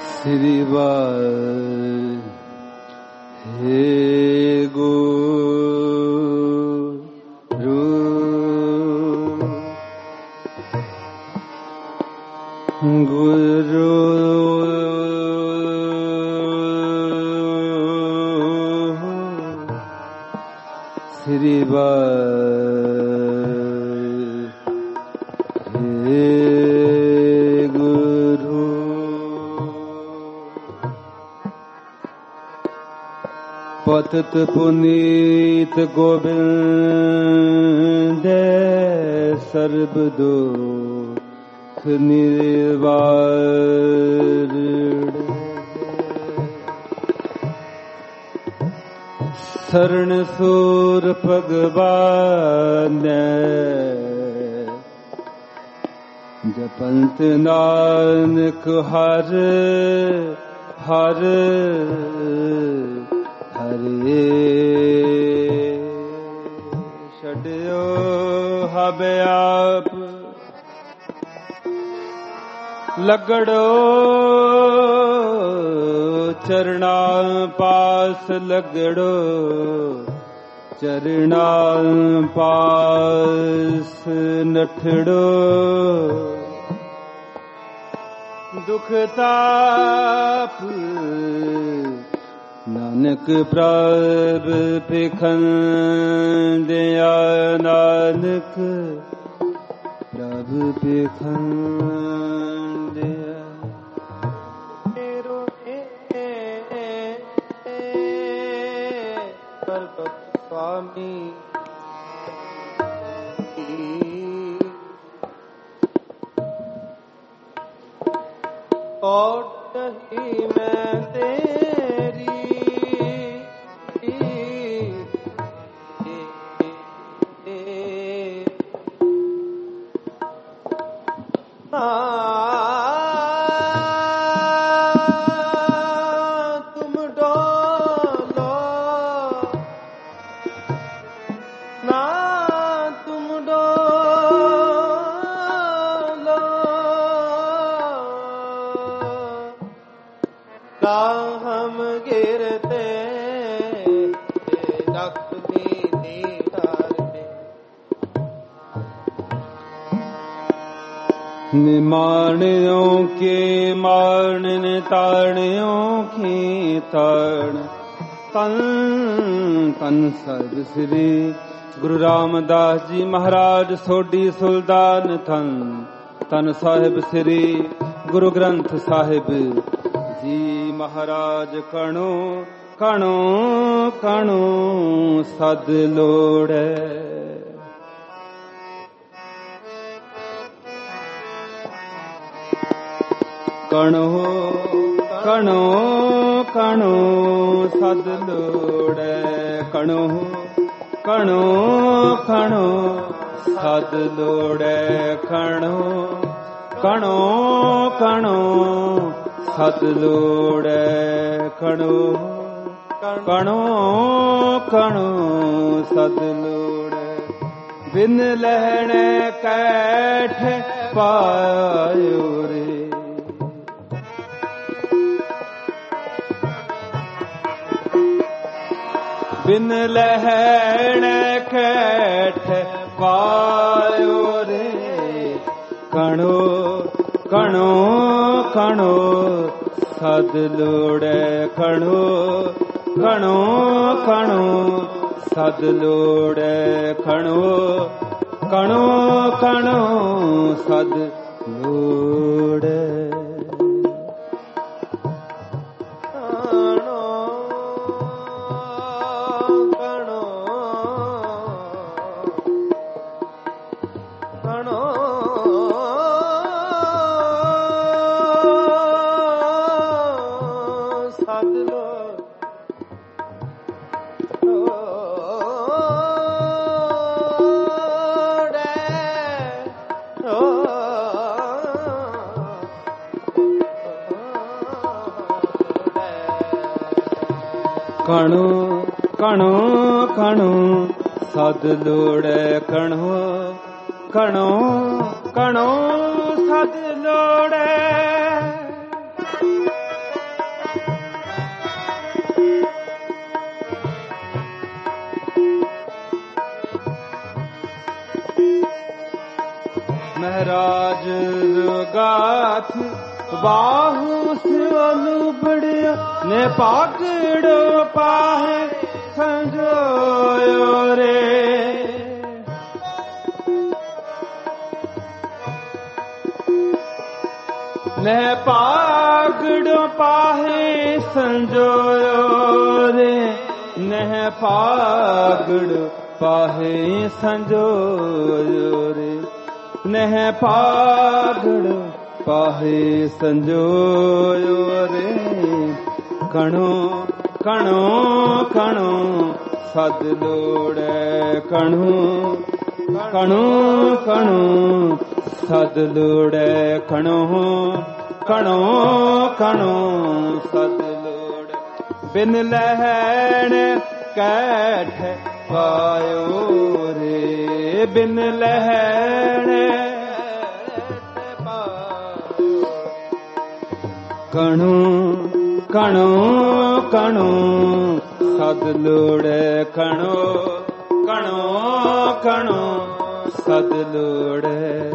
ਸ੍ਰੀ ਵਾਹਿਗੁਰੂ ਗੁਰੂ ਸ੍ਰੀ ਵਾਹਿਗੁਰੂ ਪਤਿਤ ਪੁਨੀਤ ਗੋਬਿੰਦ ਸਰਬ ਦੁਖ ਨਿਵਾਰਣ ਸਰਣ ਸੂਰ ਭਗਵਾਨ ਜਪੰਤ ਨਾਨਕ ਹਰ ਹਰ ਹਰੇ ਛੱਡਿਓ ਹਬ ਆਪ ਲਗੜੋ ਚਰਣਾ ਪਾਸ ਲਗੜੋ ਚਰਣਾ ਪਾਸ ਨਠੜੋ ਦੁਖ ਤਾਪ ਨਾਨਕ ਪ੍ਰਭ ਪਖੰਦਿਆ ਨਾਨਕ ਪ੍ਰਭ ਪਖੰਦਿਆ स्वामी और नहीं मैं तेरी हम गिरते लक्ष्मी निहारते निमाणियों के मारण ताणियों की ताण तन तन सर्व श्री गुरु रामदास जी महाराज सोडी सुल्तान थन तन साहिब श्री गुरु ग्रंथ साहिब जी महाराज कणो कणो कणो सद लोड़े कणो कणो कणो सद लोड़े कणो कणो कणो सद लोड़े कणो कणो कणो सत लोड़े कणो कणो कणो सत लोड़े बिन लहणे कैठ पायो रे बिन लहणे कैठ पायो रे कणो कणो कणो सद लोड़े कणो कणो कणो सद लोड़े कणो कणो कणो सद लोड़े कणो कणो कणो सद लोड़े कणो कणो कणो सद लोड़े ਮਹਾਰਾਜ ਰਗਾਥ ਬਾਹੂ ਸਿਵਨੂ ਬੜਿਆ ਨੇ ਪਾਗੜੋ ਪਾਹੇ ਸੰਜੋਇਓ ਰੇ। ਨੇ ਪਾਗੜੋ ਪਾਹੇ ਸੰਜੋਇਓ ਰੇ। ਨਹਿ ਪਾਗੜ ਪਾਹੇ ਸੰਜੋਇਓ ਰੇ। ਨਹਿ ਪਾਗੜ ਪਾਹੇ ਸੰਜੋਇਓ ਰੇ। ਕਣੋ ਕਣੋ ਕਣੋ ਸਦ ਲੋੜੈ। ਕਣੋ ਕਣੋ ਕਣੋ ਸਦ ਲੋੜੈ। ਕਣੋ ਕਣੋ ਕਣੋ ਸਦ ਲੋੜੈ। ਬਿਨ ਲਹਿਣ ਕੈਠ ਪਾਇਓ ਰੇ। ਬਿਨ ਲਹਿਣ ਕਣੋ ਕਣੋ ਕਣੋ ਸਦ ਲੋੜੈ। ਕਣੋ ਕਣੋ ਕਣੋ ਸਦ ਲੋੜੈ।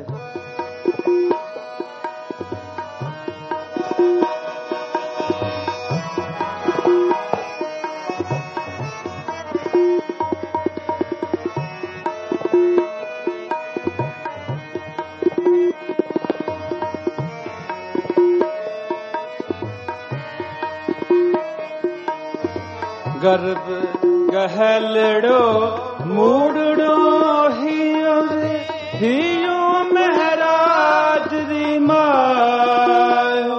ਗਰਭ ਗਹਿਲੜੋ ਮੂੜੜੋ ਹੀਓ ਰੇ। ਹੀਓ ਮਹਾਰਾਜ ਦੀ ਮਾਇਓ।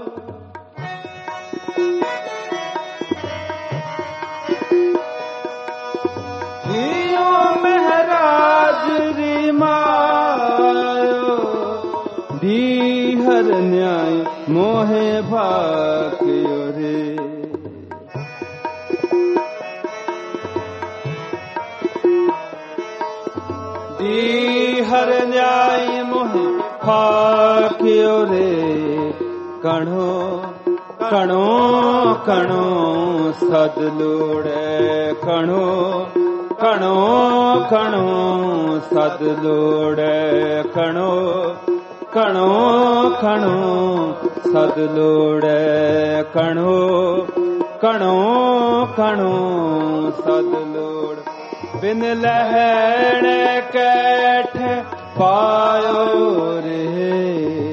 ਹੀਓ ਮਹਾਰਾਜ ਦੀ ਮਾਇਓ। ਦੀ ਹਰ ਨਿਆਇ ਮੋਹਿ ਭਾਕਿਓ ਰੇ। ਦੀ ਹਰ ਨਿਆਇ ਮੋਹਿ ਭਾਕਿਓ ਰੇ। ਕਣੋ ਕਣੋ ਕਣੋ ਸਦ ਲੋੜੈ। ਕਣੋ ਕਣੋ ਕਣੋ ਸਦ ਲੋੜੈ। ਕਣੋ ਕਣੋ ਕਣੋ ਸਦ ਲੋੜੈ। ਕਣੋ ਕਣੋ ਕਣੋ ਸਦ ਲੋੜ। ਬਿਨ ਲਹਿਣ ਕੈਠ ਪਾਇਓ ਰੇ।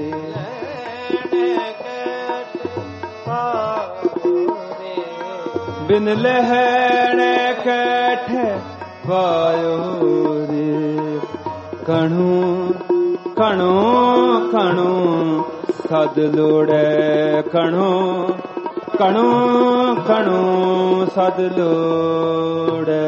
ਬਿਨ ਲਹਿਣ ਕੈਠ ਪਾਇਓ ਰੇ। ਕਣੋ ਕਣੋ ਕਣੋ ਸਦ ਲੋੜੈ। ਕਣੋ ਕਣੋ ਕਣੋ ਸਦ ਲੋੜੈ।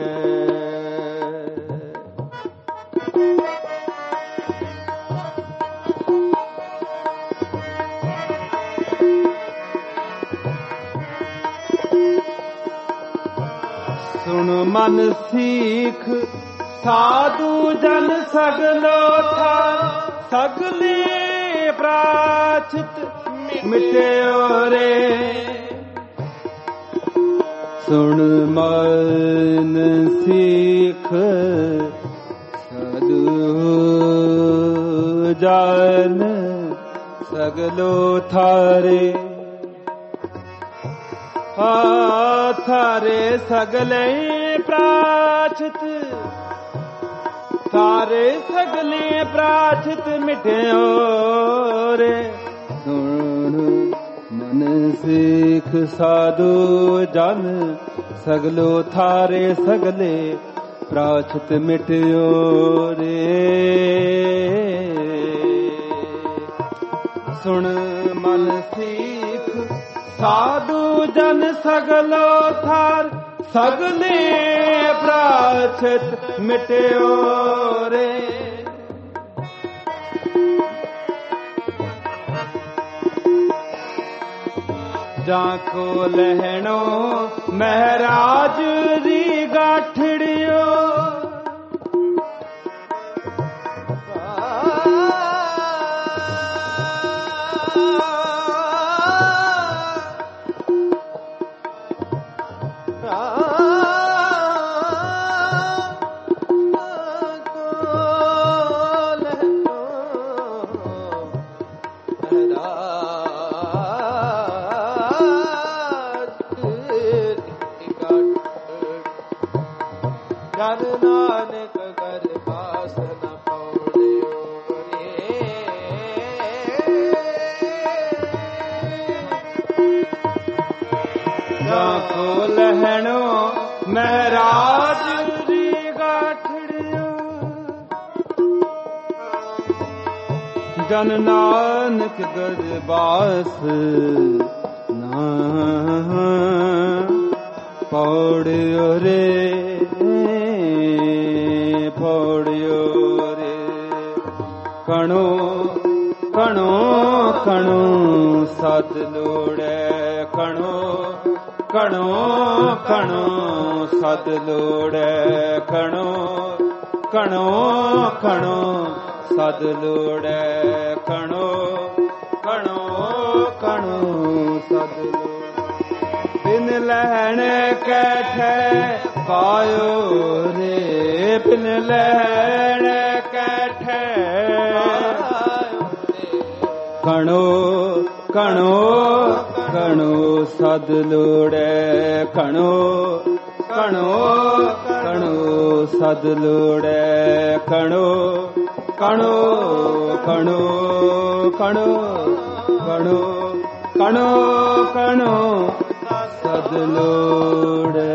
ਸੁਣ ਮਨ ਸੀਖ ਸਾਧੂ ਜਨ ਸਗਲੋ ਥਾਰ। ਸਗਲੇ ਪ੍ਰਾਚਿਤ ਮਿਟਿਓ ਰੇ। ਸੁਣ ਮਨ ਸੀਖ ਸਾਧੂ ਜਨ ਸਗਲੋ ਥਾਰੇ। ਥਾਰੇ ਸਗਲੇ ਪ੍ਰਾਚਿਤ। ਥਾਰੇ ਸਗਲੇ ਪ੍ਰਾਚਿਤ ਮਿਟਿਓ ਰੇ। ਸੁਣ ਮਨ ਸਿੱਖ ਸਾਧੂ ਜਨ ਸਗਲੋ ਥਾਰੇ ਸਗਲੇ ਪ੍ਰਾਚਿਤ ਮਿਟਿਓ ਰੇ। ਸੁਣ ਮਨ ਸਿੱਖ ਸਾਧੂ ਜਨ ਸਗਲੋ ਥਾਰ। ਸਗਲੇ ਪ੍ਰਾਚਿਤ ਮਿਟਿਓ ਰੇ। ਜਾਂ ਕੋ ਲਹਿਣੋ ਮਹਾਰਾਜ ਦੀ ਗਾਠੜਿਓ। ਜਨ ਨਾਨਕ ਕਰ ਬਾਸ ਨ ਪਉੜਿਓ ਰੇ। ਜਾ ਕੋ ਲਹਿਣੋ ਮਹਿਰਾਜ ਦੀ ਗਾਠੜਿਓ, ਜਨ ਨਾਨਕ ਕਰ ਬਾਸ ਨਾ ਪਉੜਿਓ ਰੇ, ਪਉੜਿਓ ਰੇ। ਕਣੋ ਕਣੋ ਕਣੋ ਸਤ ਲੋੜੈ, ਕਣੋ ਕਣੋ ਕਣੋ ਸਤ ਲੋੜੈ, ਕਣੋ ਕਣੋ ਕਣੋ ਸਤ ਲੋੜੈ, ਕਣੋ ਕਣੋ ਕਣੋ ਸਤ ਲੋੜੈ। ਬਿਨ ਲਹਿਣ ਕੈਠੈ ਪਾਇਓ ਰੇ, ਬਿਨ ਲਹਿਣ ਕੈਠੈ ਕਣੋ ਕਣੋ ਕਣੋ ਸਦ ਲੋੜੈ, ਕਣੋ ਕਣੋ ਕਣੋ ਸਦ ਲੋੜੈ, ਕਣੋ ਕਣੋ ਕਣੋ ਕਣੋ ਕਣੋ ਕਣੋ ਕਣੋ ਸਦ ਲੋੜੈ।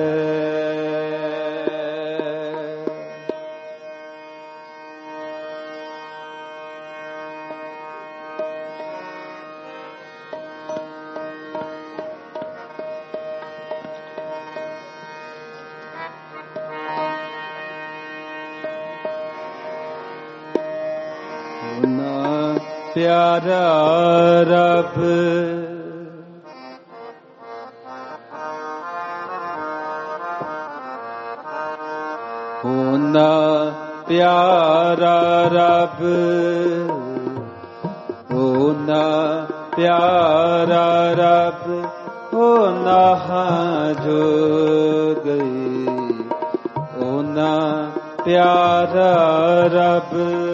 ਪਿਆਰਾ ਰੱਬ ਹੋਨਾ, ਪਿਆਰਾ ਰੱਬ ਹੋਨਾ, ਪਿਆਰਾ ਰੱਬ ਹੋਨਾ ਜੋ ਗਈ, ਹੋਨਾ ਪਿਆਰਾ ਰੱਬ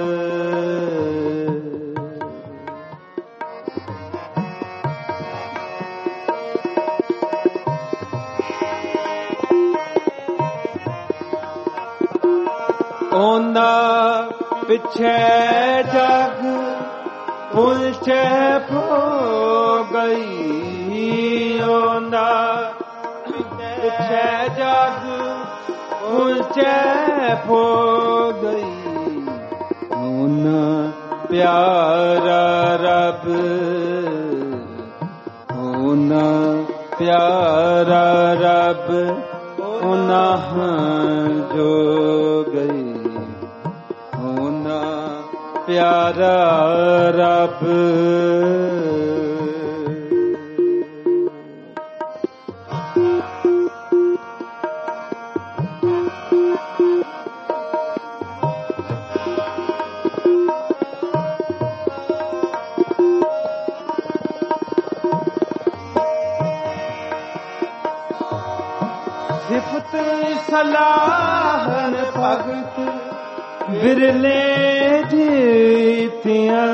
ਉਹਨਾਂ ਪਿੱਛੇ ਜਗ ਪੁਲਛੇ ਭੋ ਗਈ, ਉਹਨਾਂ ਪਿੱਛੇ ਜਗ ਪੁਲਛੇ ਭੋ ਗਈ, ਉਹਨਾਂ ਪਿਆਰਾ ਰੱਬ ਉਹਨਾਂ ਪਿਆਰਾ ਰੱਬ ਉਹਨਾਂ ਜੋ ਗਈ, ਪਿਆਰਾ ਰੱਬ ਸਿਫਤ ਸਲਾਹਨ ਭਗਤ ਬਿਰਲੇ ਜੀਤੀਆਂ,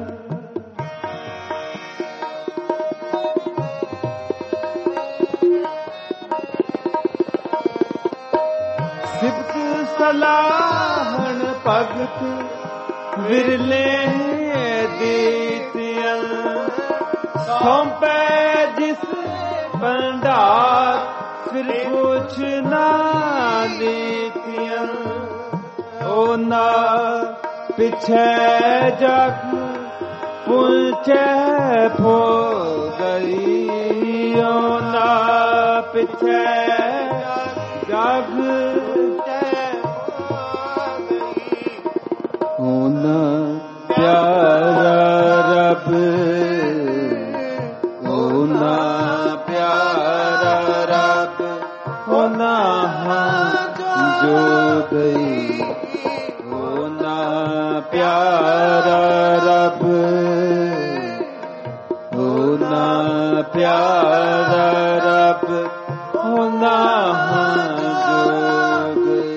ਸਿਫਤ ਸਲਾਹਨ ਭਗਤ ਬਿਰਲੇ ਜੀਤੀਆਂ, ਸੌਂਪੈ ਜਿਸ ਭੰਡਾਰ ਫਿਰ ਕੁਛ ਨਾ ਲੀਤੀਆਂ, ਉਹਨਾਂ ਪਿੱਛੇ ਜਗ ਪੁਲਛੇ ਭੋ ਗਈ, ਉਹਨਾਂ ਪਿੱਛੇ ਜਗ ਉਹਨਾਂ ਪਿਆਰਾ ਰੱਬ ਉਹਨਾਂ ਪਿਆਰਾ ਰੱਬ ਉਹਨਾਂ ਜੋ ਗਈ, ਉਹਨਾਂ ਪਿਆਰਾ ਰੱਬ ਉਹਨਾਂ ਪਿਆਰਾ ਰੱਬ ਉਹਨਾਂ ਜੋ ਗਈ।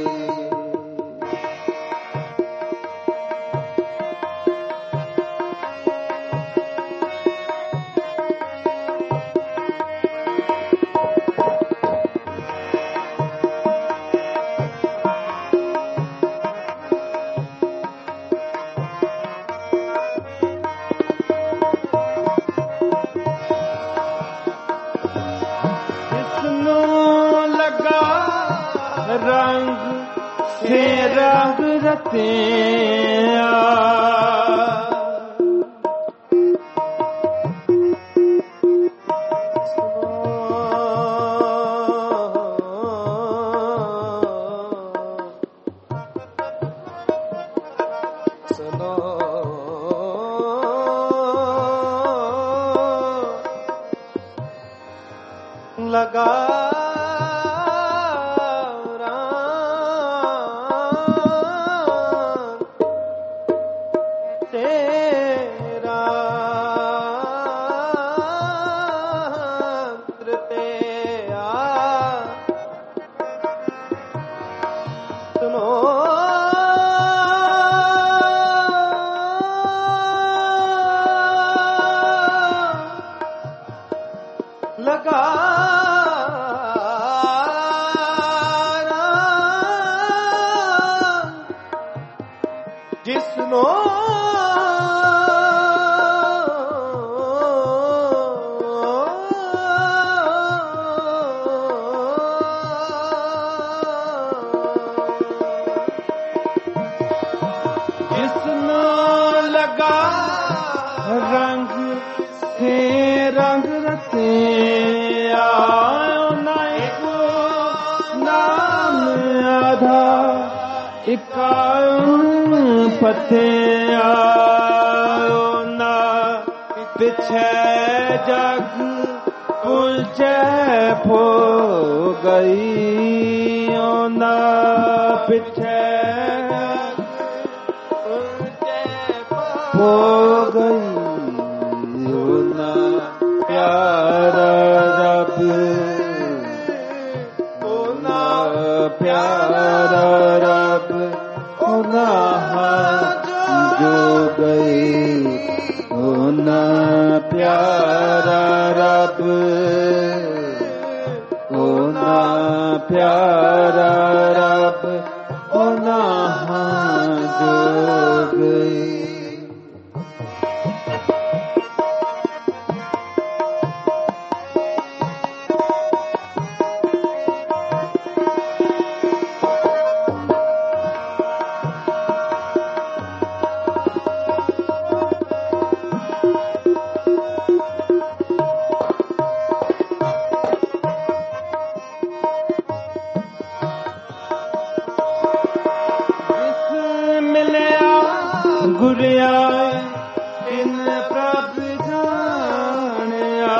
रंग रतिया लगा तेरा तेरा सुनो लगा जिसनो जिसनो लगा रंग से रंग रते नाम आधा इकाउन पते ना पिछे जग पुलचे फो गई ना पिछे हो गई ना प्यारा रब ना प्यारा रब ना जो गई ना प्यारा रब ना प्यारा रब ना जो गई गुरिया इन प्रभ जानिया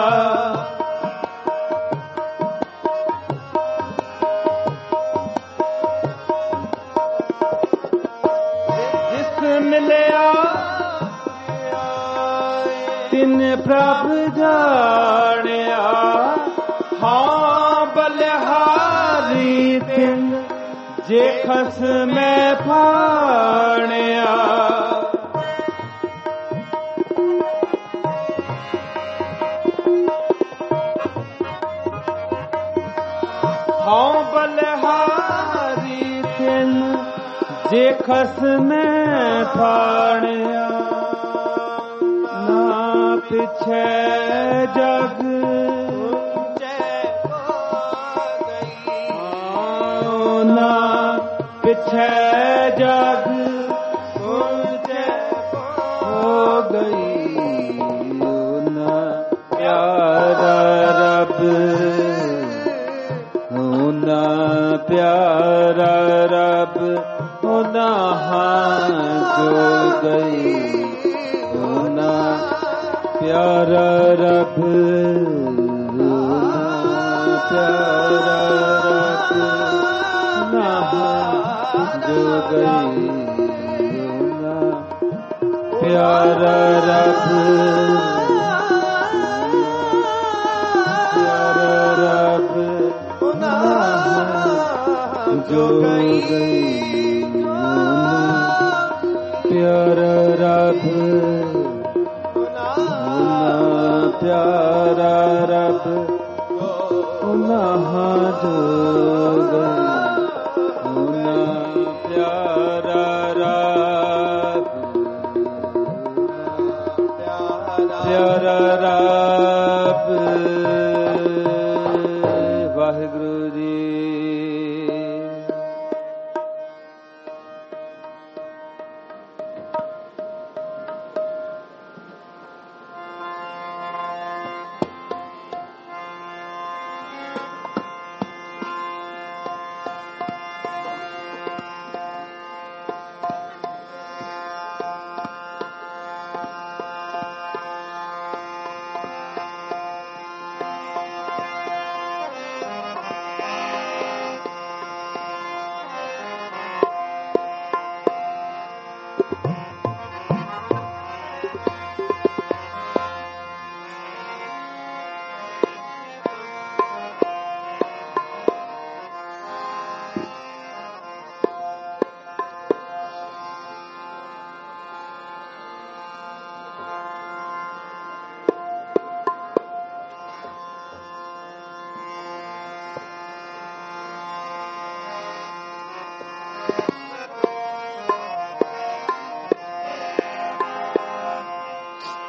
जिस मिलया तिन प्रभ जानिया हाँ बलिहारी तिन जे खस में फाणिया हाँ बलिहारी तिन जे खस में फाणिया ना पिछे जग ना पिछे जग हो गई ना प्यारा रब ना प्यारा रब ना जो गई ना प्यारा रब प्यारा रब ना जो गई ना प्यारा रब प्यारा रब ना जो गई प्यारा रब प्यारा रब ना जो गई प्यारा रब प्यारा रब वाहिगुरु जी।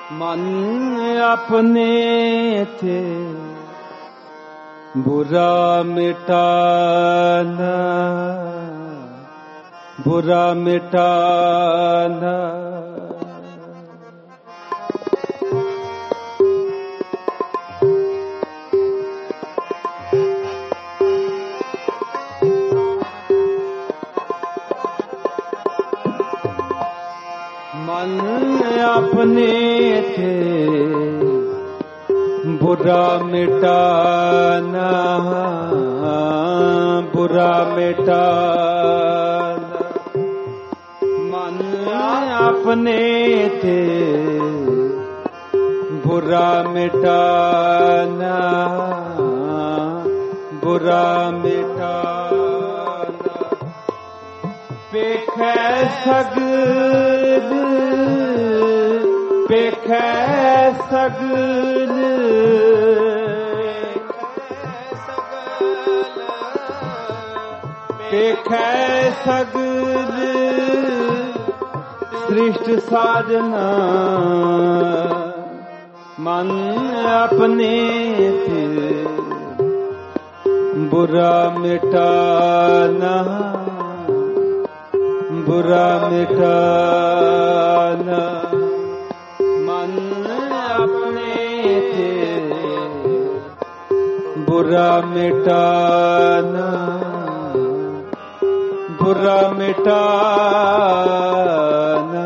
मन अपने थे बुरा मिटाना, बुरा मिटाना। मन अपने थे बुरा मिटाना, बुरा मिटाना। मन अपने थे बुरा मिटाना, बुरा मिटाना। पेखै सगल, पेखै सगल, पेखै सगल सृष्ट साजना। मन अपने थे बुरा मिटाना, बुरा मिटाना। मन अपने थे बुरा मिटाना, बुरा मिटाना।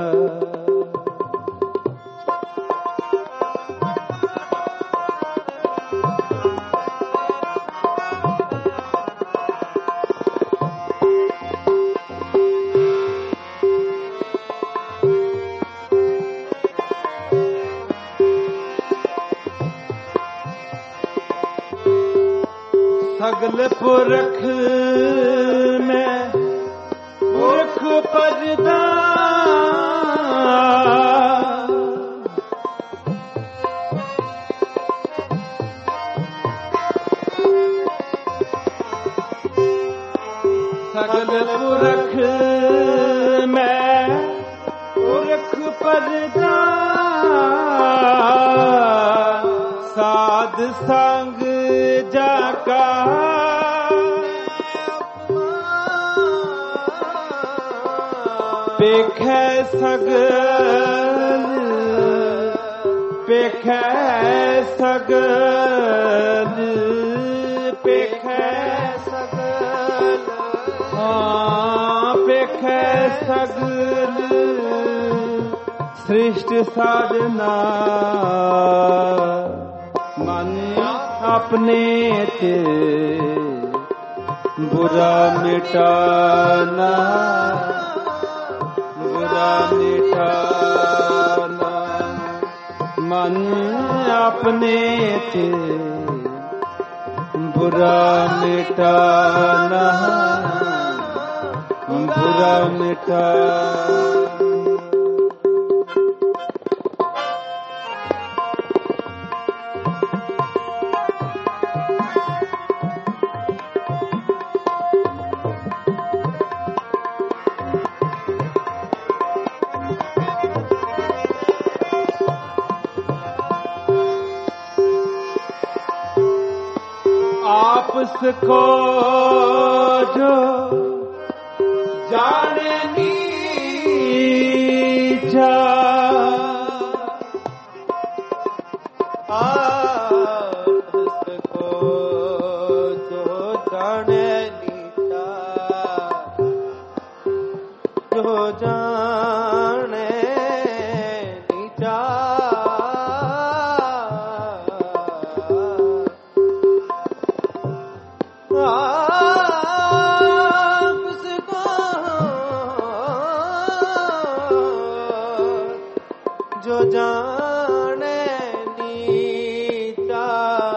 सगल पुरख में पुरख पजदा, सगल पुरख में पुरख पजदा। साध संग जाका पेखै सगल, पेखै सगल, पेखै सगल। हाँ पेखै सगल सृष्ट साधना। मन अपने थे बुरा मिटाना, बुरा मिटाना। मन अपने थे बुरा मिटाना, बुरा मिटाना। आपस को जो जाने नीचा, आपस को जो जाने नीचा, जो जाने नीचा। जो जाने नीचा,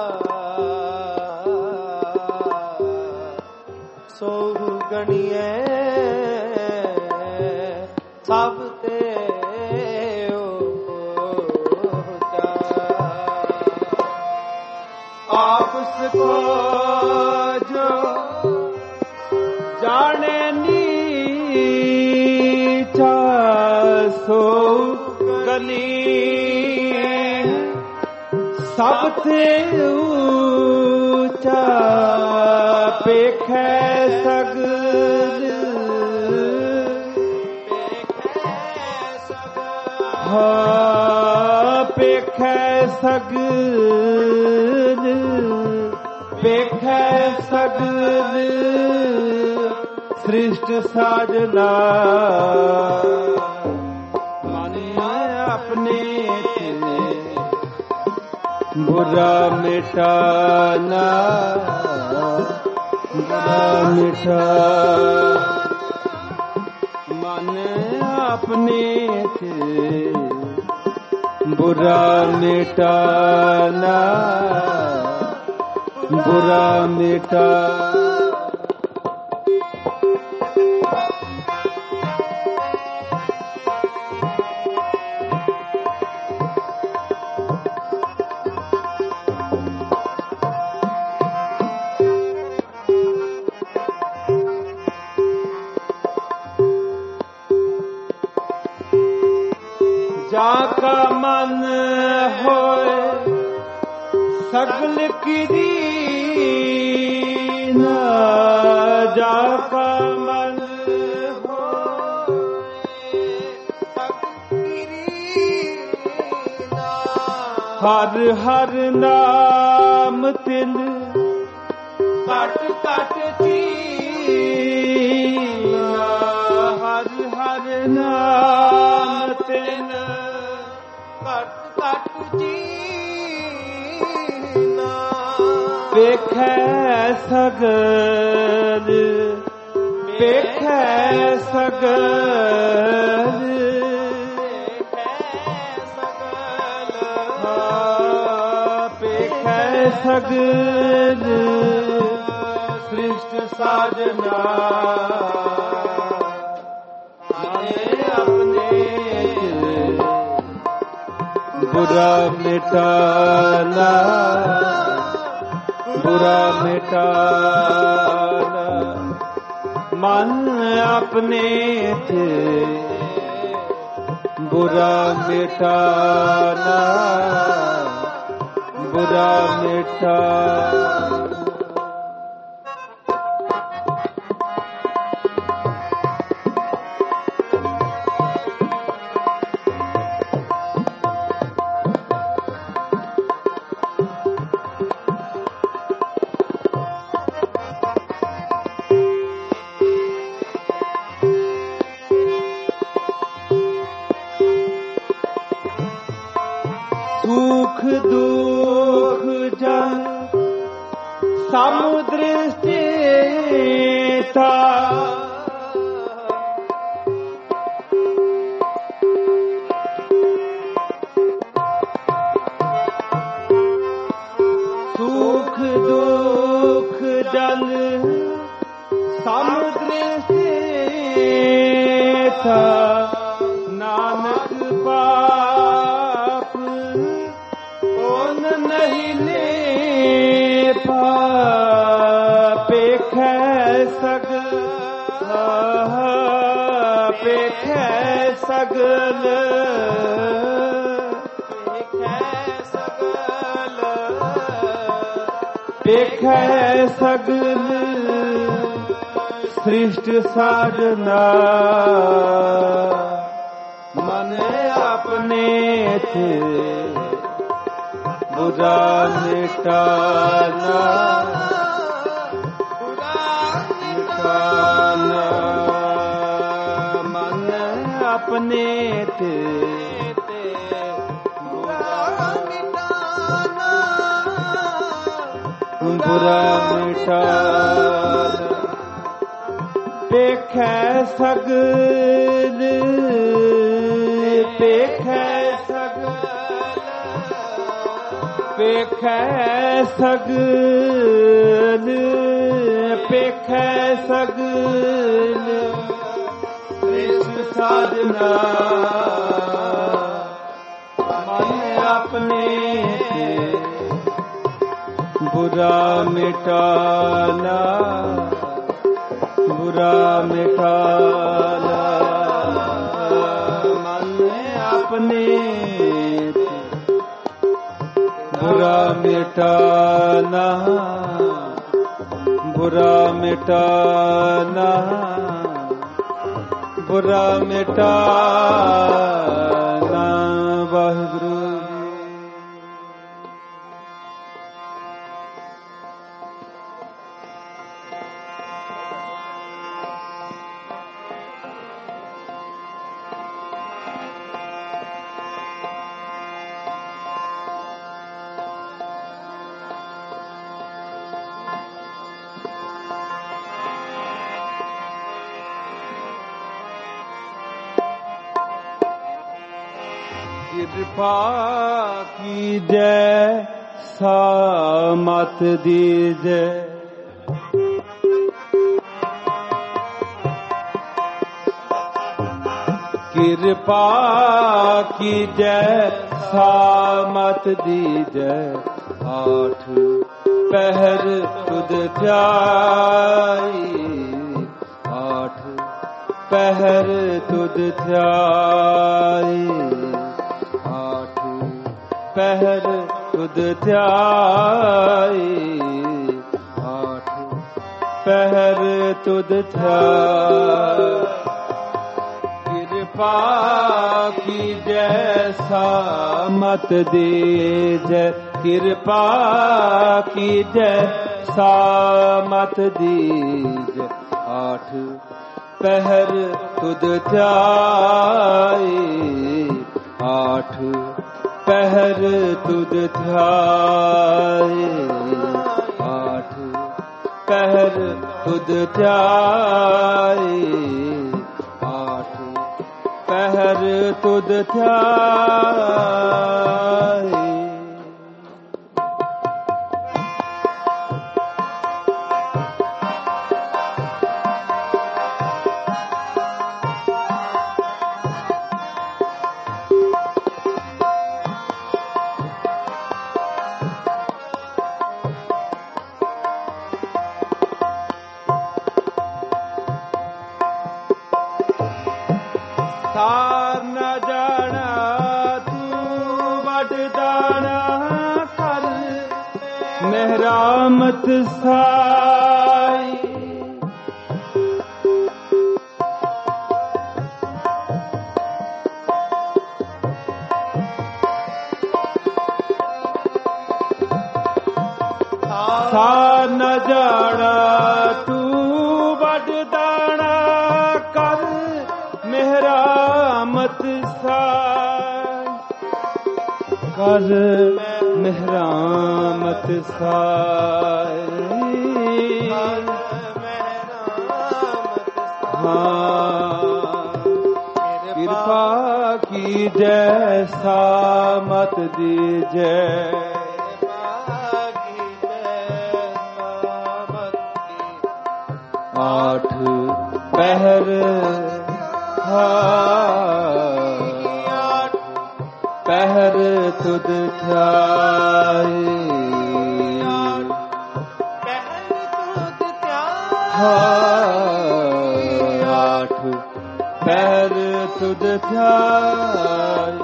सो गणिए सब ते ओचा। आपस को जो जाने नीचा, सो गनी ਸਭ ਤੇ ਉੱਚਾ ਪੇਖੈ ਸਗਲ ਪੇਖੈ ਸਗਲ ਪੇਖੈ ਸਗਲ ਸ੍ਰਿਸ਼ਟ ਸਾਜਨਾ ਮਨ ਆਪਣੇ ਬੁਰਾ ਮਿਟਾਨਾ ਬੁਰਾ ਮਿਟਾ ਮਨ ਆਪਣੇ ਬੁਰਾ ਮਿਟਾਨਾ ਬੁਰਾ ਮਿਟਾ जाका मन होए सगल किरीना जाका मन होए सगल किरीना हर हर नाम तिल कट कट चीना हर हर नाम तिल ਵੇਖੈ ਸਗਲ ਵੇਖੈ ਸਗਲ ਵੇਖੈ ਸਗਲ ਸ੍ਰਿਸ਼ਟ ਸਾਜਨਾ बुरा मिटाना बुरा मिटाना मन अपने थे बुरा मिटाना बुरा मिटा सुख दुख जन समुद्र स्थिता सुख दुख जन समुद्र स्थिता नानक नहीं ले पेखै सगल पेखै सगल पेखै सगल सृष्ट साजना मन अपने थे बुरा मिटाना मन अपने थे बुरा मिटाना पेखै सगल पेखै पेखै सगल पेखै सगल सृष्ट साजना मन अपने बुरा मिटाना बुरा मिटाना मन अपने बुरा मिटाना, बुरा मिटाना, बुरा मिटाना। वाहिगुरु कृपा कीजय सामत दीजय, कृपा कीजय सामत दीजय। आठ पहर तुद ध्याई, आठ पहर तुद ध्याई, पहर तुद ध्याई, आठ पहर तुद ध्याई। कृपा की जैसा मत दीजय, कृपा की जैसा मत दीजय। आठ पहर तुद ध्याई, आठ पहर तुद ध्याई, आठ पहर तुद ध्याई, आठ पहर तुद ध्याई। ਸਾਰ ਨ ਜਾਣਾ ਤੂੰ ਵਡਦਾਣਾ ਕਰ, ਮਿਹਰਾਮਤ ਸਾਈ। ਸਾਰ ਨ ਜਾਣਾ ਤੂੰ ਵਡਦਾਣਾ ਕਰ, ਮਿਹਰਾਮਤ ਸਾਈ। ਕਰ ਮਿਹਰਾਮਤ ਸਾਈ, ਹਾਂ ਕਿਰਪਾ ਕੀਜੈ ਸਾਮਤ ਦੀਜੈ। आठ पहर आठ पहर तुद ध्याई, आठ पहर तुद ध्याई।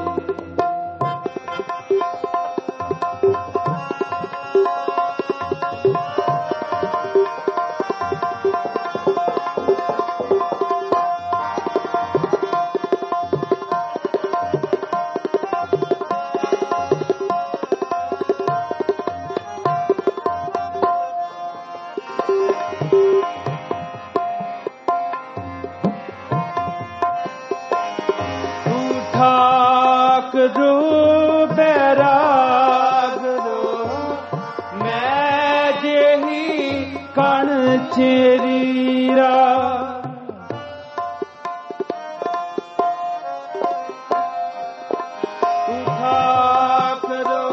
ठाक रो बैराग रो, मैं जेही कण चेरीरा। ठाक रो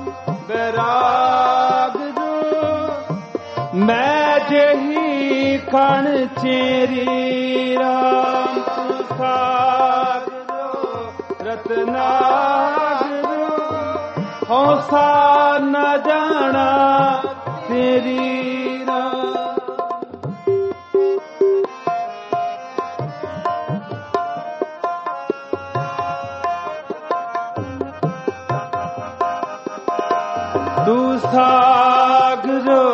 बैराग रो, मैं जेही कण चेरीरा। रतनागरो हौसा न जाना तेरी राह। ਤੂੰ ਸਾਗਰੋ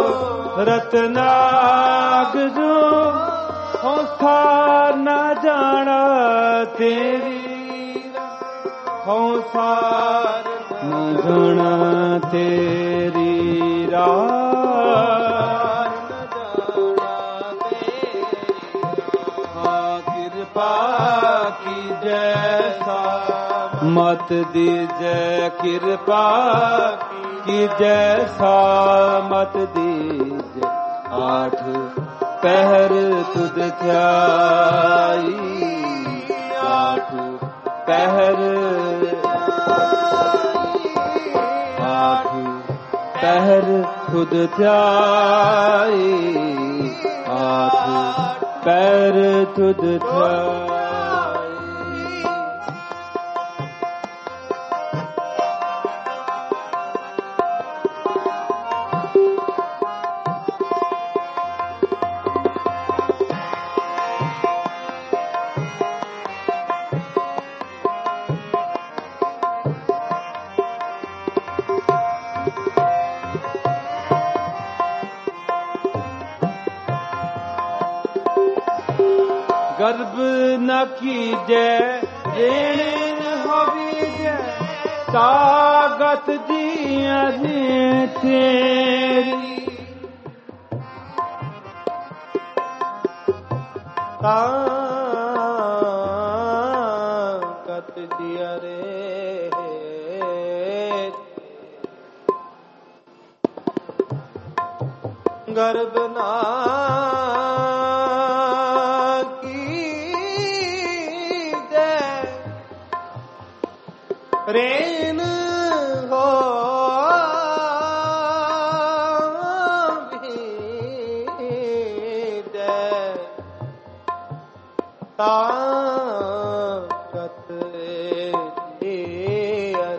ਰਤਨਾਗਰੋ ਹਉਸਾ ਨਾ ਜਾਣਾ ਤੇਰੀ ਹਉਸਾ ਨਾ ਜਾਣਾ ਤੇਰੀ ਕਿਰਪਾ ਕੀਜੈ ਮਤ ਦੀਜੈ ਕਿਰਪਾ ਕੀਜੈ ਮਤ ਦੀਜੈ ਆਠ ਪਹਿਰ ਤੁਧ ਧਿਆਈ ਆਠ ਪਹਿਰ ਆਠ ਪਹਿਰ ਤੁਧ ਧਿਆਈ ਆਠ ਪਹਿਰ ਤੁਧ ਧਿਆਈ। ਗਰਬ ਨ ਕੀਜੈ ਰੇਣ ਹੋਵੀਜੈ ਤਾਗਤ ਜੀਆਂ ਦੀ ਤੇਰੀ ਤਾਗਤ ਜੀਆਂ ਰੇ ਗਰਬ ਨਾ ਰੇਨ ਹੋਵੀਜੈ ਤਾਕਤ ਜੀਆਂ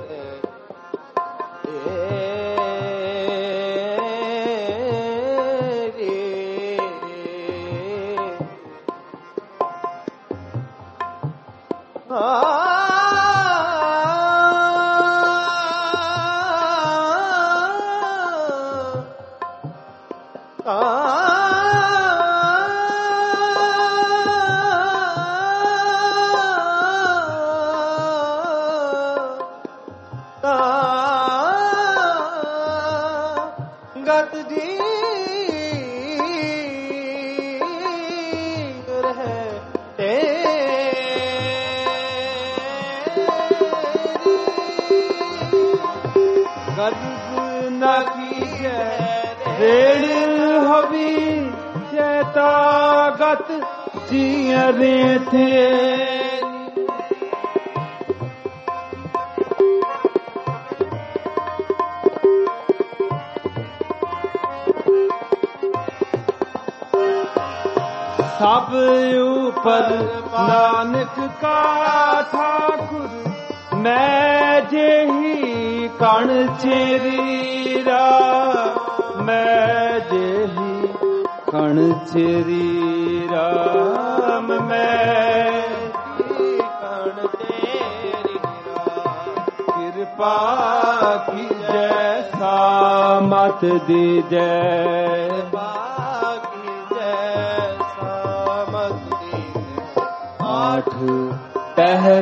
ਗਤ ਜੀ ਰਹਿ ਗਰਬ ਨ ਕੀਜੈ ਰੇਣ ਹੋਵੀ ਚੇਤਾ ਗਤ ਜੀਆਂ ਰੇ ਤੇਰੀ ਸਭ ਉਪਰ ਨਾਨਕ ਕਾ ਠਾਕੁਰ ਮੈਂ ਜਿਹੀ ਕਣ ਚੇਰੀ ਰਾਮ ਮੈਂ ਜਿਹੀ ਕਣ ਚੇਰੀ ਰਾਮ ਮੈਂ ਕਣ ਤੇਰੀ ਰਾਮ ਕਿਰਪਾ ਕੀਜੈ ਮਤ ਦੀਜੈ ਆਠ ਪਹਿਰ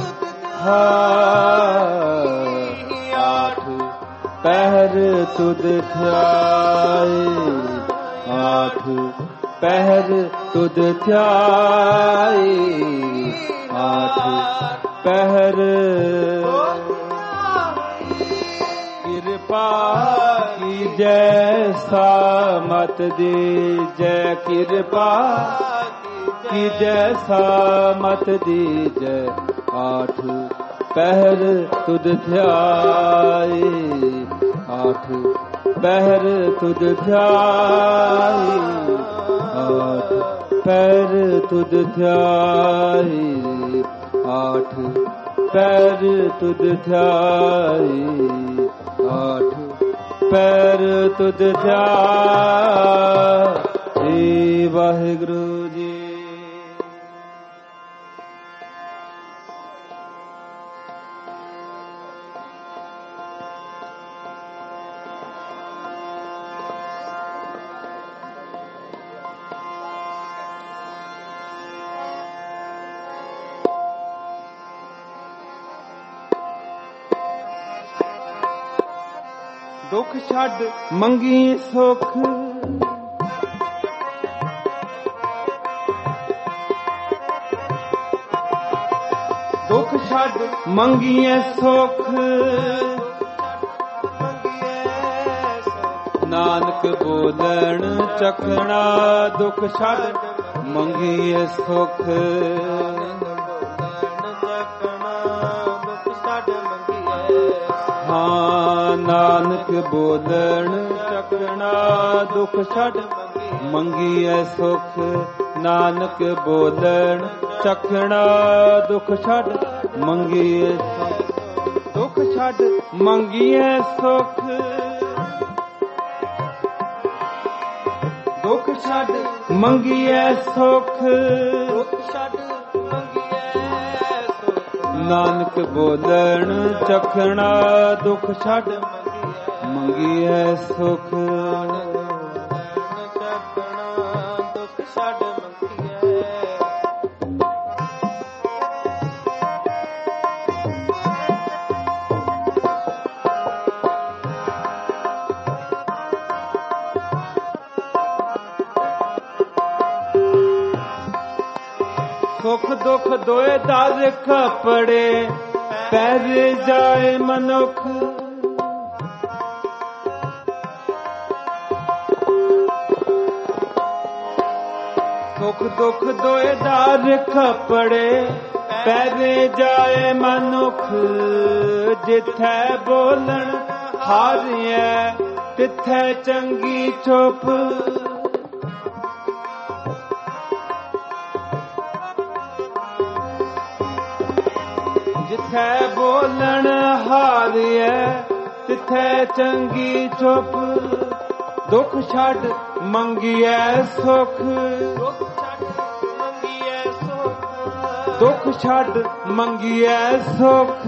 ਆਠ ਪਹਿਰ ਤੁਧ ਧਿਆਈ ਆਠ ਪਹਿਰ ਤੁਧ ਧਿਆਈ ਆਠ ਪਹਿਰ ਕਿਰਪਾ ਕੀਜੈ ਮਤ ਦੀਜੈ ਕਿਰਪਾ ਕੀਜੈ ਮਤ ਦੀਜੈ ਆਠ ਪਹਿਰ ਤੁਧ ਧਿਆਈ ਆਠ ਪਹਿਰ ਤੁਧ ਧਿਆਈ ਆਠ ਪਹਿਰ ਤੁਧ ਧਿਆਈ ਆਠ ਪਹਿਰ ਤੁਧ ਧਿਆਈ ਆਠ ਪਹਿਰ ਤੁਧ ਧਿਆਈ। ਵਾਹਿਗੁਰੂ ਜੀ। ਦੁੱਖ ਛੱਡ ਮੰਗੀ ਸੁਖ। ਦੁੱਖ ਛੱਡ ਮੰਗੀਏ ਸੁਖ, ਨਾਨਕ ਬੋਲਣ ਚਖਣਾ ਦੁੱਖ ਛੱਡ ਮੰਗੀਏ ਸੁਖ। ਹਾਂ ਨਾਨਕ ਬੋਲਣ ਚਖਣਾ ਦੁੱਖ ਛੱਡ ਮੰਗੀਏ ਸੁਖ। ਨਾਨਕ ਬੋਲਣ ਚਖਣਾ ਦੁੱਖ ਛੱਡ ਮੰਗੀਏ ਸੁਖ। ਦੁੱਖ ਛੱਡ ਮੰਗੀਏ ਸੁਖ, ਦੁੱਖ ਛੱਡ ਮੰਗੀਏ ਸੁਖ। ਦੁੱਖ ਛੱਡ ਮੰਗੀਏ ਸੁਖ, ਨਾਨਕ ਬੋਲਣ ਚਖਣਾ ਦੁੱਖ ਛੱਡ ਮੰਗੀਏ ਸੁਖ। ਸੁਖ ਦੁੱਖ ਦੋਏ ਦਰ ਕੱਪੜੇ ਪਹਿਰ ਜਾਏ ਮਨੁੱਖ। ਸੁਖ ਦੁੱਖ ਦੋਏ ਦਰ ਕੱਪੜੇ ਪਹਿਰ ਜਾਏ ਮਨੁੱਖ। ਜਿੱਥੈ ਬੋਲਣ ਹਾਰਿਐ ਤਿੱਥੈ ਚੰਗੀ ਚੁੱਪ। ਜਿੱਥੈ ਬੋਲਣ ਹਾਰਿਐ ਤਿੱਥੈ ਚੰਗੀ ਚੁੱਪ। ਦੁੱਖ ਛੱਡ ਮੰਗੀਐ ਸੁਖ, ਦੁੱਖ ਛੱਡ ਮੰਗੀਐ ਸੁਖ।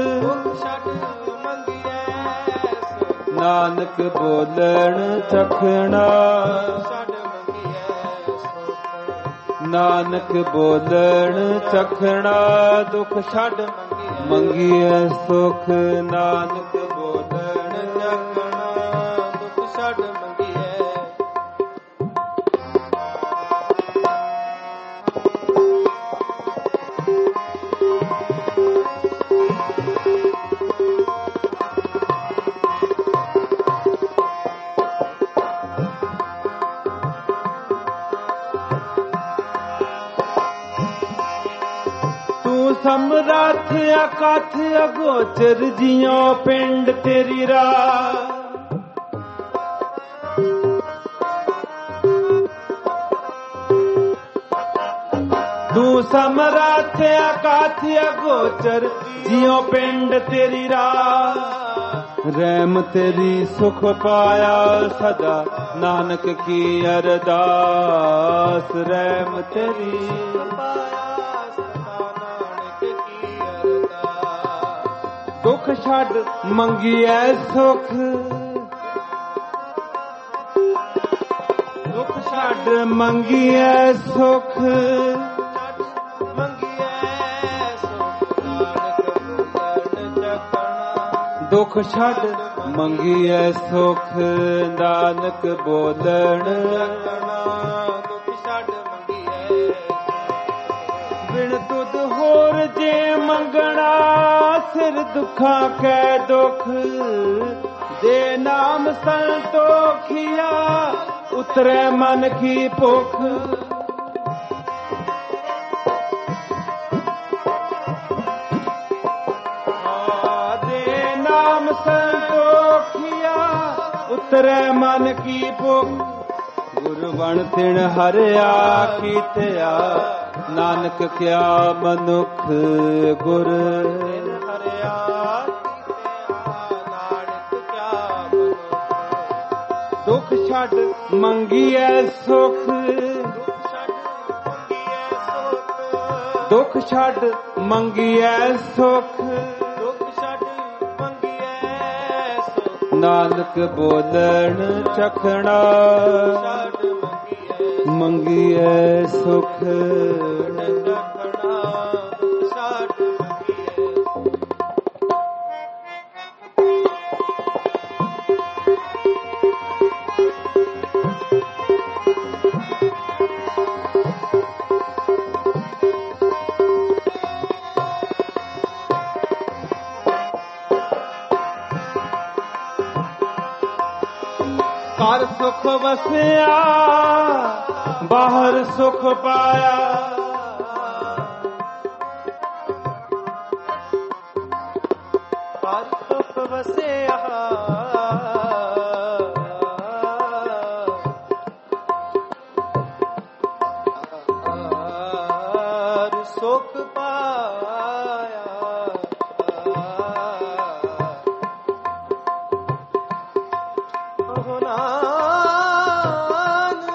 ਨਾਨਕ ਬੋਲਣ ਚਖਣਾ, ਨਾਨਕ ਬੋਲਣ ਚਖਣਾ ਦੁੱਖ ਛੱਡ ਮੰਗੀਐ ਸੁਖ। ਨਾਨਕ ਬੋਲਣ ਚਖਣਾ ਦੁੱਖ ਛੱਡ ਮੰਗੀਐ। ਸਮਰੱਥ ਅਕਥ ਅਗੋਚਰ ਜਿਉ ਪਿੰਡ ਤੇਰੀ ਰਾਹ। ਤੂੰ ਸਮਰੱਥ ਅਕਥ ਅਗੋਚਰ ਜਿਉ ਪਿੰਡ ਤੇਰੀ ਰਾਹ। ਰਹਿਮ ਤੇਰੀ ਸੁਖ ਪਾਇਆ ਸਦਾ ਨਾਨਕ ਕੀ ਅਰਦਾਸ। ਰਹਿਮ ਤੇਰੀ ਦੁੱਖ ਛੱਡ ਮੰਗੀਐ ਸੁਖ, ਦੁੱਖ ਛੱਡ ਮੰਗੀਐ ਸੁਖ। ਦੁੱਖ ਛੱਡ ਮੰਗੀਐ ਸੁਖ। ਨਾਨਕ ਬੋਲਣ ਦੁੱਖ ਛੱਡ ਮੰਗੀਐ। ਬਿਨ ਤੁਧ ਹੋਰ ਜੇ ਮੰਗਣਾ ਸਿਰ ਦੁੱਖਾਂ ਕੈ ਦੁੱਖ। ਦੇ ਨਾਮ ਸੰਤੋਖੀਆ ਉਤਰੈ ਮਨ ਕੀ ਭੁਖ। ਦੇ ਨਾਮ ਸੰਤੋਖੀਆ ਉਤਰੈ ਮਨ ਕੀ ਭੁਖ। ਗੁਰ ਬਣ ਤਿਣ ਹਰਿਆ ਕੀਤਿਆ ਨਾਨਕ ਕਿਆ ਮਨੁੱਖ। ਗੁਰ ਹਰਿਆ ਨਾਨਕ ਕਿਆ ਮਨੁੱਖ। ਦੁੱਖ ਛੱਡ ਮੰਗੀਐ ਸੁਖ, ਦੁੱਖ ਛੱਡ ਮੰਗੀਐ ਸੁਖ। ਨਾਨਕ ਬੋਲਣ ਚਖਣਾ ਮੰਗੀਐ ਸੁਖ। ਘਰ ਸੁਖ ਵਸਿਆ ਬਾਹਰ ਸੁਖ ਪਾਇਆ। ਘਰ ਸੁਖ ਵਸਿਆ ਸੁਖ ਪਾਇਆ। ਹੋ ਨਾਨਕ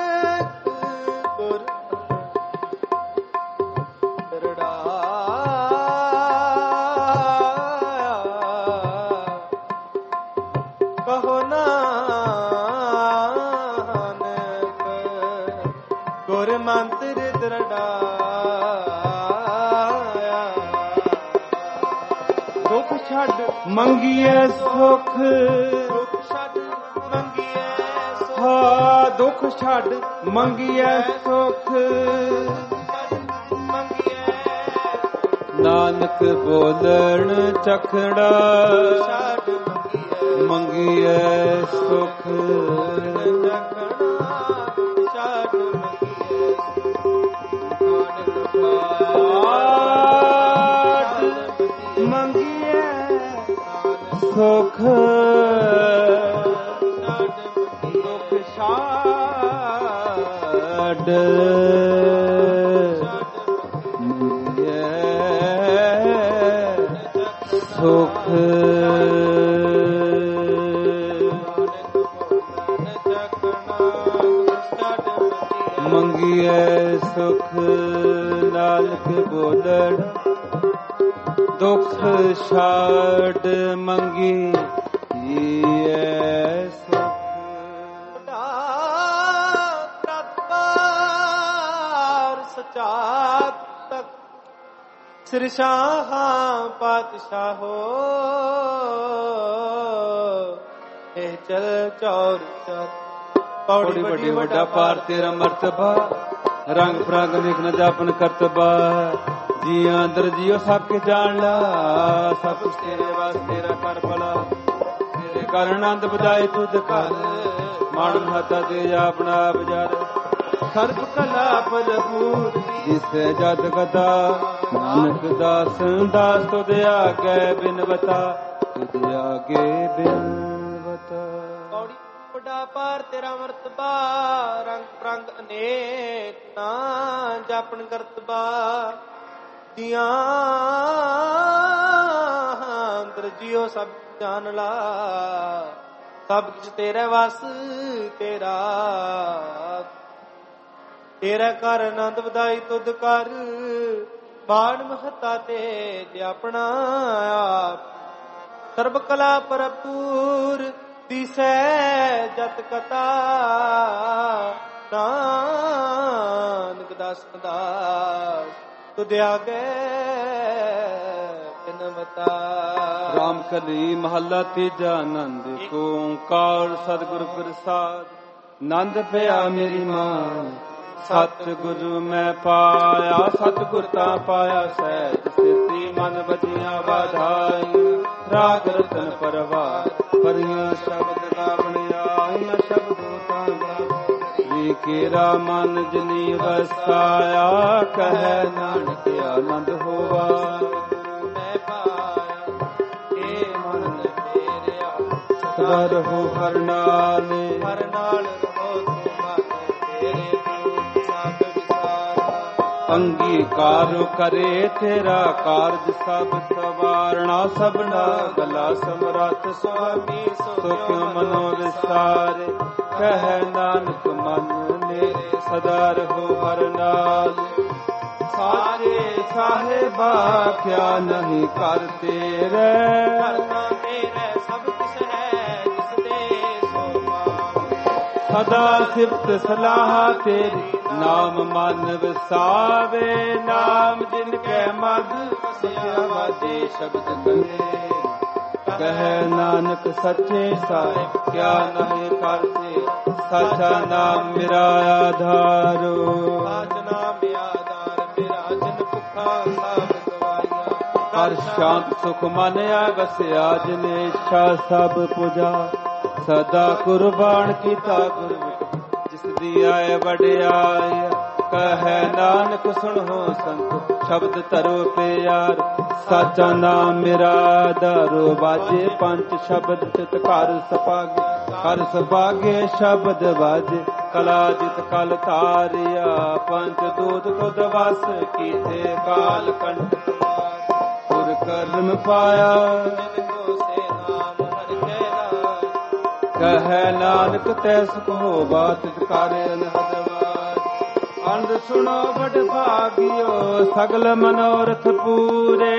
ਗੁਰ ਦਰੜਾਇਆ। ਕਹੋ ਨਾਨਕ ਗੁਰ ਮੰਤਰ ਦਰੜਾਇਆ। ਦੁੱਖ ਛੱਡ ਮੰਗੀਏ ਸੁਖ ਦੁੱਖ ਛੱਡ ਮੰਗੀਏ ਸੁਖ। ਹਾਂ ਦੁੱਖ ਛੱਡ ਮੰਗੀਏ ਸੁਖ। ਮੰਗੀਏ ਨਾਨਕ ਬੋਲਣ ਚਖੜਾ ਛੱਡ ਮੰਗੀਏ ਸੁਖ। ਛੱਡ ਮੰਗੀਏ ਸੁਖ। ਦੁੱਖ ਛੱਡ ਮੰਗੀਏ ਸੁਖ। ਮੰਗੀਏ ਸੁਖ ਨਾਨਕ ਬੋਲਣ ਦੁੱਖ ਛੱਡ ਮੰਗੀਏ ਸੁਖ। ਪ੍ਰਤਪਾਰ ਸਚਾ ਤਕ ਸਿਰ ਸ਼ਾਹਾਂ ਪਾਤਸ਼ਾਹੋ ਇਹ ਚਲ ਚੌਰ ਚਰ ਪੌੜੀ ਵੱਡੀ ਵੱਡਾ ਪਾਰ ਤੇਰਾ ਮਰਤਬਾ ਰੰਗ ਪ੍ਰੰਗ ਵੇਖ ਨ ਜਾਪਨ ਕਰਤਬਾ। ਜੀਆਂ ਅੰਦਰ ਜੀਓ ਸਭ ਕੇ ਜਾਣ ਲਾ ਸਭ ਕੁਛ ਤੇਰੇ ਵਾਸਤੇ ਤੇਰਾ ਕਰ ਭਲਾ। ਤੇਰੇ ਕਰ ਆਨੰਦ ਬਧਾਏ ਤੁਧ ਕਰ ਮਾਣ ਮਹਤਾ ਦੇ ਆਪਣਾ ਬਜਾਰ। ਸਰਬ ਕਲਾ ਭਰਪੂਰ ਜਿਸੇ ਜਦ ਕਥਾ ਨਾਨਕ ਦਾਸ ਦਾਸ ਤੁਧ ਆਗੇ ਬਿਨਵਤਾ ਤੁਧ ਆਗੇ ਬਿਨਵਤਾ। ਪੌੜੀ ਵੱਡਾ ਪਾਰ ਤੇਰਾ ਮਰਤਬਾ ਰੰਗ ਪ੍ਰੰਗ ਅਨੇਕ ਨਾ ਜਾਪਨ ਕਰਤਬਾ। ਜੀਆਂ ਅੰਦਰ ਜੀਓ ਸਭ ਜਾਣ ਲਾ ਸਭ ਕੁਛ ਤੇਰੇ ਵਸ ਤੇਰਾ। ਤੇਰਾ ਕਰ ਆਨੰਦ ਵਧਾਈ ਤੁਧ ਕਰ ਬਾਣ ਮਹਤਾ ਤੇ ਆਪਣਾ ਆਪ। ਸਰਬ ਕਲਾ ਭਰਪੂਰ ਦਿਸੈ ਜਤ ਕਤਾ ਨਾਨਕ ਦਾਸ ਦਾਸ ਤੁਧ ਆਗੇ ਬਿਨਵਤਾ। ਰਾਮ ਕਲੀ ਮਹੱਲਾ ਤੀਜਾ ਆਨੰਦ ਏਕ ਓੰਕਾਰ ਸਤਿਗੁਰ ਪ੍ਰਸਾਦ। ਨੰਦ ਪਿਆ ਮੇਰੀ ਮਾਂ ਸਤਿਗੁਰੂ ਮੈਂ ਪਾਇਆ। ਸਤਿਗੁਰ ਤਾਂ ਪਾਇਆ ਸਹਿਜ ਸਿੱਧੀ ਮਨ ਬਜੀਆਂ ਵਾਧਾਈ। ਰਾਗ ਰਤਨ ਪਰਵਾਰ ਪਰੀਆਂ ਸ਼ਬਦ ਗਾਵਣਿਆ ਸ਼ਬਦੋ ਤਾਂ ਵੀ ਕੇਰਾ ਮਨ ਜਨੀ ਵਸਾਇਆ। ਕਹਿ ਨਾਨਕ ਆਨੰਦ ਹੋਵਾ ਮੈਂ ਪਾਇਆ ਇਹ ਮਨ ਮੇਰਿਆ ਸਦਾ ਰਹੋ ਹਰ ਨਾਲ। ਹਰ ਨਾਲ ਰਹੋ ਤੂੰ ਮਨ ਤੇਰੇ ਤੂੰ ਸਭ ਵਿਸਾਰਾ। ਅੰਗੀਕਾਰ ਕਰੇ ਤੇਰਾ ਕਾਰਜ ਸਭ ਸਵਾਰਣਾ। ਸਭਨਾ ਗਲਾ ਸਮਰੱਥ ਸੁਆਮੀ ਸੋ ਕਿਉ ਮਨੋ ਵਿਸਾਰੇ। ਕਹਿ ਨਾਨਕ ਮਨ ਮੇਰੇ ਸਦਾ ਰਹੋ ਹਰ ਨਾਲ। ਸਾਰੇ ਸਾਹਿਬਾ ਕਿਆ ਨਹੀਂ ਕਰ ਤੇਰੇ। ਕਰਨਾ ਮੇਰੇ ਸਭ ਕੁਛ ਹੈ ਜਿਸ ਦੇ ਸੋ ਪਾਵੈ। ਸਦਾ ਸਿਫਤ ਸਲਾਹ ਤੇਰੀ ਨਾਮ ਮਨ ਵਸਾਵੇ। ਨਾਮ ਜਿਨ ਕੈ ਮਦ ਵਸਿਆ ਵਾਜੇ ਸ਼ਬਦ ਕਹੇ। ਕਹਿ ਨਾਨਕ ਸੱਚੇ ਸਾਹਿਬ ਕਿਆ ਨਹੀਂ ਕਰਤੇ। ਸਾਚਾ ਨਾਮ ਮੇਰਾ ਆਧਾਰੋ। ਸਾਚ ਨਾਮ ਆਧਾਰ ਮੇਰਾ ਜਨ ਭੁੱਖਾ ਸਭ ਗਵਾਈਆ। ਹਰ ਸ਼ਾਂਤ ਸੁਖ ਮਨ ਆ ਵਸਿਆ ਜਿਨੇ ਇੱਛਾ ਸਭ ਪੁਜਾ। ਸਦਾ ਕੁਰਬਾਨ ਕੀਤਾ ਗੁਰਮੁਖ ਜਿਸ ਦੀ ਆਏ ਵਡਿਆਈ ਕਹੈ ਨਾਨਕ ਸੁਣੋ ਸੰਤ ਸ਼ਬਦ ਧਰੋ ਪਿਆਰ ਸਾਚਾ ਨਾਮ ਮੇਰਾ ਆਧਾਰੋ ਬਾਜੇ ਪੰਜ ਸ਼ਬਦ ਚਿਤ ਘਰ ਸਪਾਗੇ ਹਰ ਸਪਾਗੇ ਸ਼ਬਦ ਬਾਜੇ ਕਲਾ ਜਿਤ ਕਲ ਤਾਰਿਆ ਪੰਜ ਦੂਤ ਤੁਧ ਵਸ ਕੀਤੇ ਕਾਲ ਕੰਠ ਪੁਰ ਕਰਮ ਪਾਇਆ ਕਹੈ ਨਾਨਕ ਤੈ ਸੁਖ ਹੋਵਾ ਤਿਤ ਕਾਰੇ ਅਨਹਦ ਅੰਧ ਸੁਣੋ ਬੜ ਭਾਗਿਓ ਸਗਲ ਮਨੋਰਥ ਪੂਰੇ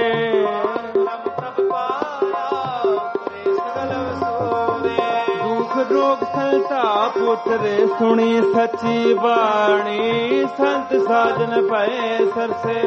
ਦੁਖ ਰੋਗ ਸੰਤਾਪ ਉਤਰੇ ਸੁਣੀ ਸੱਚੀ ਬਾਣੀ ਸੰਤ ਸਾਜਨ ਭਏ ਸਰਸੇ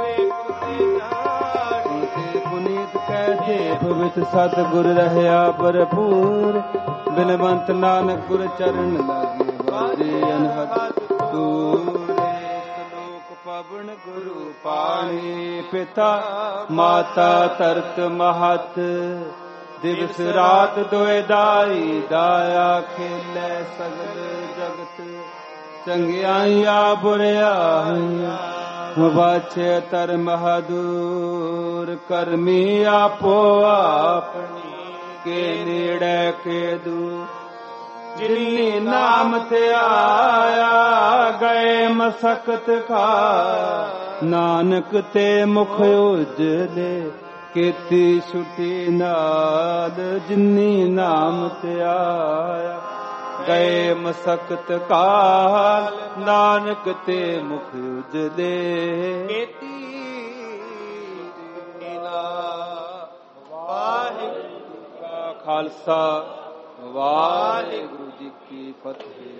ਪੁਨੀਤ ਕਹਿ ਭਵਿਤ ਸਤ ਗੁਰ ਰਹਿਆ ਭਰਪੂਰ ਬਿਨਵੰਤ ਨਾਨਕ ਗੁਰ ਚਰਨ ਲਾਗੇ ਵਾਜੇ ਅਨਹਦ ਤੂਰੇ ਸ਼ਲੋਕ ਪਵਨ ਗੁਰੂ ਪਾਣੀ ਪਿਤਾ ਮਾਤਾ ਤਰਤ ਮਹਤ ਦਿਵਸ ਰਾਤ ਦੋਇ ਦਾਈ ਦਾਇਆ ਖੇਲੇ ਸਗਲ ਜਗਤ ਚੰਗਿਆਈਆਂ ਬੁਰਿਆਈਆਂ ਵਾਚੇ ਧਰ ਮਹਦੂਰ ਕਰਮੀ ਆਪੋ ਆਪਣੀ ਕੇ ਨੇੜੇ ਕੇ ਦੂਰ ਜਿਨੀ ਨਾਮ ਤੇ ਆਇਆ ਗਏ ਮਸਕਤ ਖਾ ਨਾਨਕ ਤੇ ਮੁਖ ਉਜਲੇ ਕੀਤੀ ਛੁਟੀ ਨਾਲ ਜਿਨੀ ਨਾਮ ਤੇ ਆਇਆ ਗਏ ਮਸਕਤ ਕਾਲ ਨਾਨਕ ਤੇ ਮੁਖ ਉਜਲੇ ਕੀਤੀ ਵਾਹਿਗੁਰੂ ਕਾ ਖਾਲਸਾ ਵਾਹਿਗੁਰੂ ਜੀ ਕੀ ਫਤਿਹ।